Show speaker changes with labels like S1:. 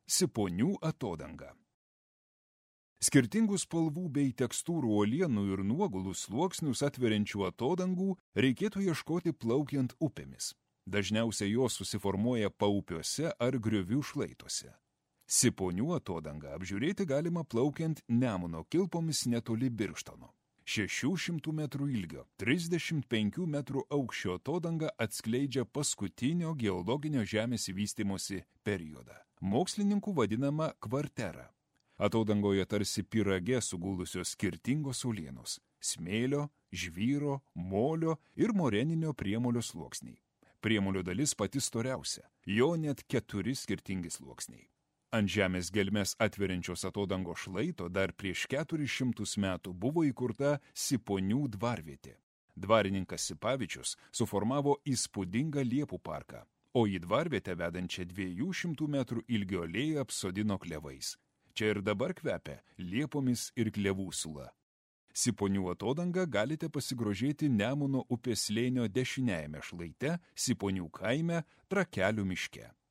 S1: Siponių atodanga. Skirtingų spalvų bei tekstūrų uolienų ir nuogulų sluoksnius atveriančių atodangų reikėtų ieškoti plaukiant upėmis. Dažniausiai jos susiformuoja paupiuose ar griovių šlaituose. Siponių atodangą apžiūrėti galima plaukiant Nemuno kilpomis netoli Birštono. 600 metrų ilgio, 35 metrų aukščio atodanga atskleidžia paskutinio geologinio žemės vystymosi periodą. Mokslininkų vadinama kvartera. Atodangoje tarsi pyrage sugulusios skirtingos uolienos – smėlio, žvyro, molio ir moreninio priemolio sluoksniai. Priemolio dalis pati storiausia, jo net 4 skirtingi sluoksniai. Ant žemės gelmės atveriančios atodangos šlaito dar prieš 400 metų buvo įkurta Siponių dvarvietė. Dvarininkas Sipavičius suformavo įspūdingą liepų parką, o į dvarvietę vedančią 200 metrų ilgio alėją apsodino klevais. Čia ir dabar kvepia liepomis ir klevų sula. Siponių atodanga galite pasigrožėti Nemuno upės slėnio dešiniajame šlaite, Siponių kaime, Trakelių miške.